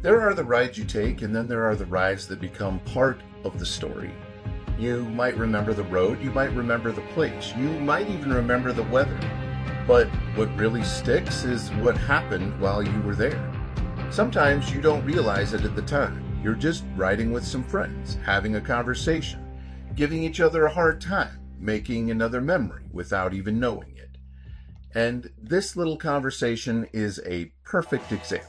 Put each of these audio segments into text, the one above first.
There are the rides you take, and then there are the rides that become part of the story. You might remember the road, you might remember the place, you might even remember the weather. But what really sticks is what happened while you were there. Sometimes you don't realize it at the time. You're just riding with some friends, having a conversation, giving each other a hard time, making another memory without even knowing it. And this little conversation is a perfect example.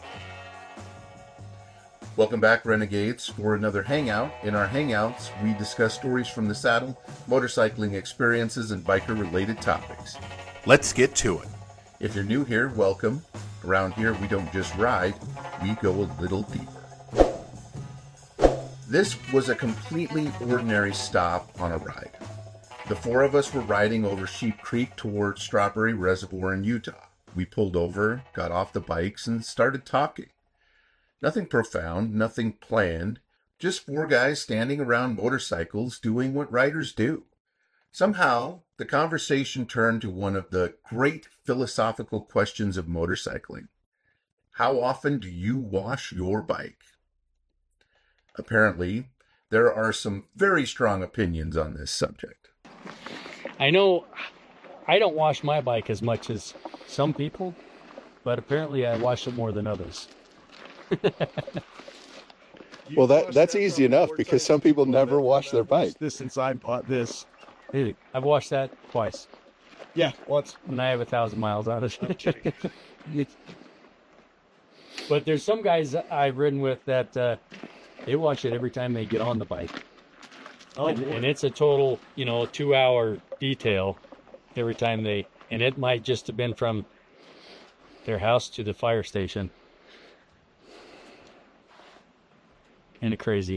Welcome back, Renegades, for another Hangout. In our Hangouts, we discuss stories from the saddle, motorcycling experiences, and biker-related topics. Let's get to it. If you're new here, welcome. Around here, we don't just ride, we go a little deeper. This was a completely ordinary stop on a ride. The four of us were riding over Sheep Creek towards Strawberry Reservoir in Utah. We pulled over, got off the bikes, and started talking. Nothing profound, nothing planned, just four guys standing around motorcycles doing what riders do. Somehow, the conversation turned to one of the great philosophical questions of motorcycling. How often do you wash your bike? Apparently, there are some very strong opinions on this subject. I know I don't wash my bike as much as some people, but apparently I wash it more than others. Well, that's easy enough because some people never wash their bike. This since I bought this. Hey, I've washed that twice, Yeah, once. and I have 1,000 miles on it. But there's some guys I've ridden with that they wash it every time they get on the bike. Oh, And it's a total, 2-hour detail every time and it might just have been from their house to the fire station. Ain't it crazy?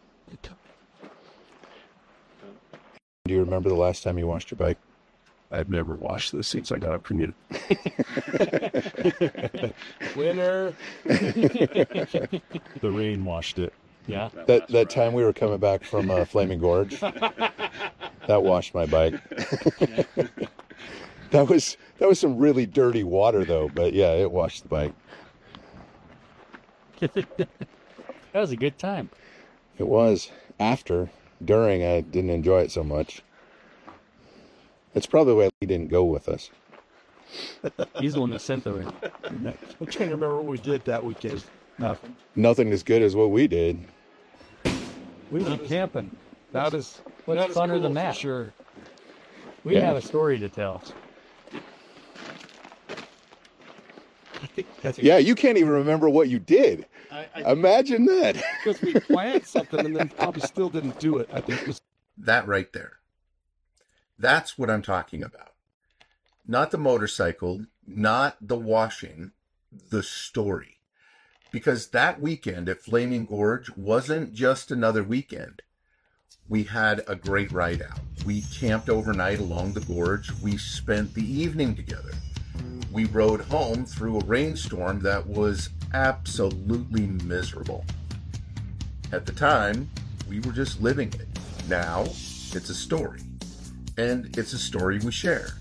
Do you remember the last time you washed your bike? I've never washed this since I got up from you. Winner. The rain washed it. Yeah. That time we were coming back from Flaming Gorge, that washed my bike. That was some really dirty water though, but yeah, it washed the bike. That was a good time. It was. During, I didn't enjoy it so much. It's probably why he didn't go with us. He's the one that sent the rain. I'm trying to remember what we did that weekend. Nothing. Nothing as good as what we did. We went camping. Not as What's not as funner cool than for that? Sure. We Yeah. have a story to tell. I think Yeah, you can't even remember what you did. Imagine that. because we planned something and then probably still didn't do it. I think it was That right there. That's what I'm talking about. Not the motorcycle, not the washing, the story. Because that weekend at Flaming Gorge wasn't just another weekend. We had a great ride out. We camped overnight along the gorge. We spent the evening together. We rode home through a rainstorm that was absolutely miserable. At the time, we were just living it. Now, it's a story. And it's a story we share.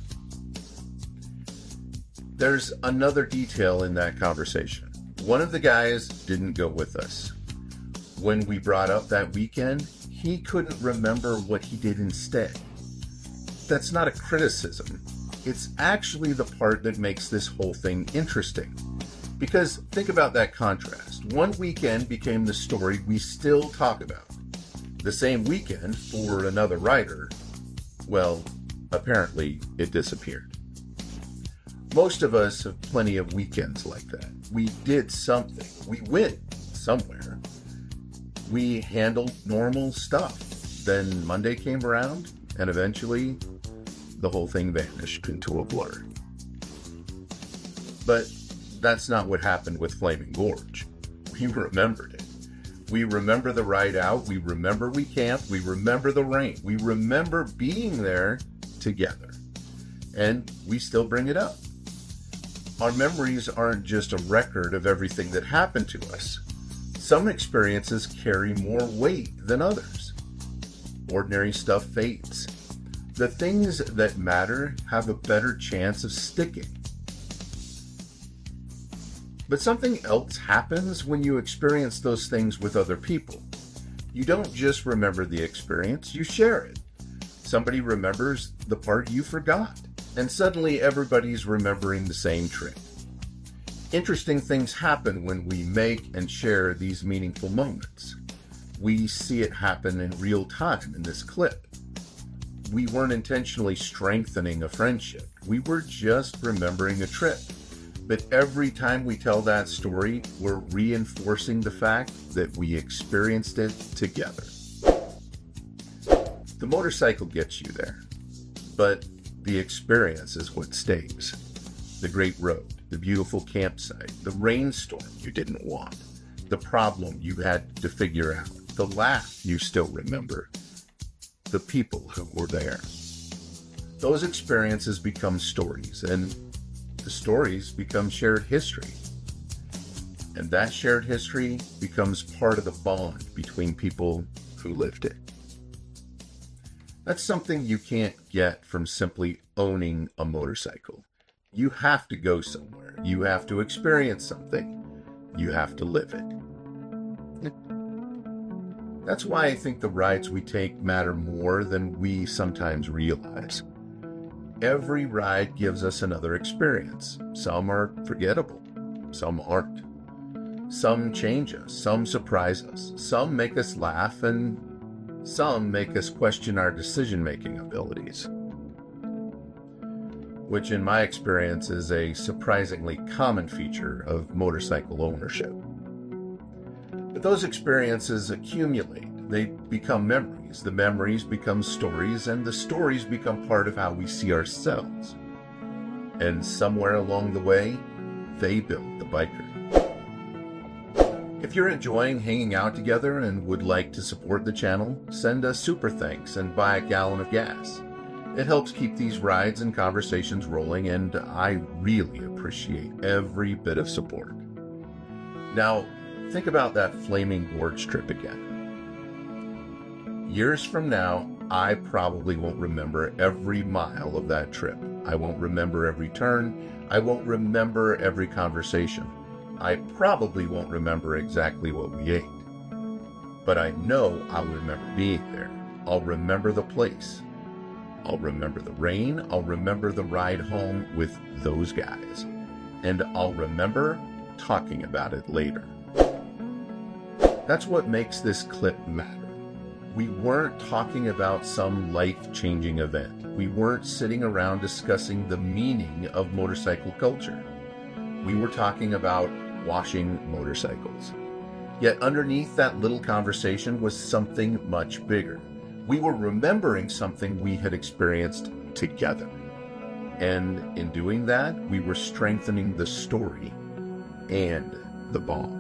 There's another detail in that conversation. One of the guys didn't go with us. When we brought up that weekend, he couldn't remember what he did instead. That's not a criticism. It's actually the part that makes this whole thing interesting. Because think about that contrast. One weekend became the story we still talk about. The same weekend, for another rider, well, apparently it disappeared. Most of us have plenty of weekends like that. We did something. We went somewhere. We handled normal stuff. Then Monday came around, and eventually the whole thing vanished into a blur. But that's not what happened with Flaming Gorge. We remembered it. We remember the ride out. We remember we camped. We remember the rain. We remember being there together. And we still bring it up. Our memories aren't just a record of everything that happened to us. Some experiences carry more weight than others. Ordinary stuff fades. The things that matter have a better chance of sticking. But something else happens when you experience those things with other people. You don't just remember the experience, you share it. Somebody remembers the part you forgot, and suddenly everybody's remembering the same trip. Interesting things happen when we make and share these meaningful moments. We see it happen in real time in this clip. We weren't intentionally strengthening a friendship. We were just remembering a trip. But every time we tell that story, we're reinforcing the fact that we experienced it together. The motorcycle gets you there, but the experience is what stays. The great road, the beautiful campsite, the rainstorm you didn't want, the problem you had to figure out, the laugh you still remember, the people who were there. Those experiences become stories, and the stories become shared history. And that shared history becomes part of the bond between people who lived it. That's something you can't get from simply owning a motorcycle. You have to go somewhere. You have to experience something. You have to live it. That's why I think the rides we take matter more than we sometimes realize. Every ride gives us another experience. Some are forgettable, some aren't. Some change us, some surprise us, some make us laugh, and some make us question our decision-making abilities. Which in my experience is a surprisingly common feature of motorcycle ownership. But those experiences accumulate. They become memories. The memories become stories, and the stories become part of how we see ourselves. And somewhere along the way, they build the biker. If you're enjoying hanging out together and would like to support the channel, send us super thanks and buy a gallon of gas. It helps keep these rides and conversations rolling, and I really appreciate every bit of support. Now, think about that Flaming Gorge trip again. Years from now, I probably won't remember every mile of that trip. I won't remember every turn. I won't remember every conversation. I probably won't remember exactly what we ate. But I know I'll remember being there. I'll remember the place. I'll remember the rain. I'll remember the ride home with those guys. And I'll remember talking about it later. That's what makes this clip matter. We weren't talking about some life-changing event. We weren't sitting around discussing the meaning of motorcycle culture. We were talking about washing motorcycles. Yet underneath that little conversation was something much bigger. We were remembering something we had experienced together. And in doing that, we were strengthening the story and the bond.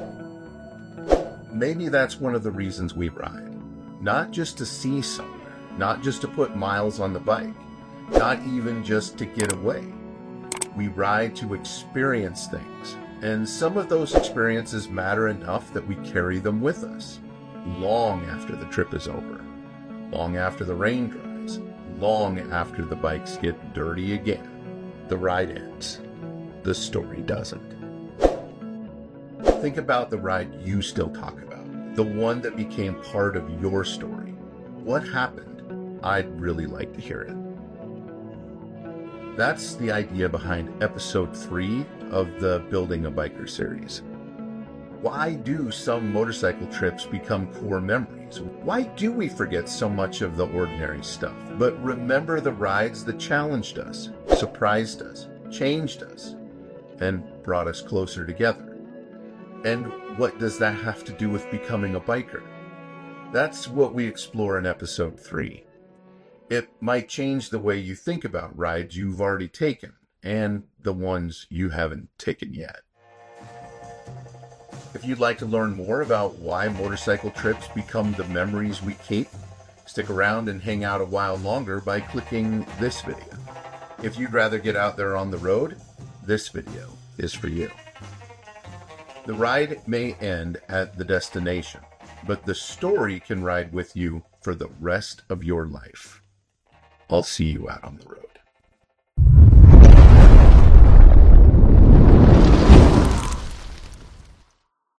Maybe that's one of the reasons we ride. Not just to see somewhere, not just to put miles on the bike, not even just to get away. We ride to experience things, and some of those experiences matter enough that we carry them with us, long after the trip is over, long after the rain dries, long after the bikes get dirty again. The ride ends. The story doesn't. Think about the ride you still talk about. The one that became part of your story. What happened? I'd really like to hear it. That's the idea behind episode 3 of the Building a Biker series. Why do some motorcycle trips become core memories? Why do we forget so much of the ordinary stuff, but remember the rides that challenged us, surprised us, changed us, and brought us closer together? And what does that have to do with becoming a biker? That's what we explore in episode 3. It might change the way you think about rides you've already taken and the ones you haven't taken yet. If you'd like to learn more about why motorcycle trips become the memories we keep, stick around and hang out a while longer by clicking this video. If you'd rather get out there on the road, this video is for you. The ride may end at the destination, but the story can ride with you for the rest of your life. I'll see you out on the road.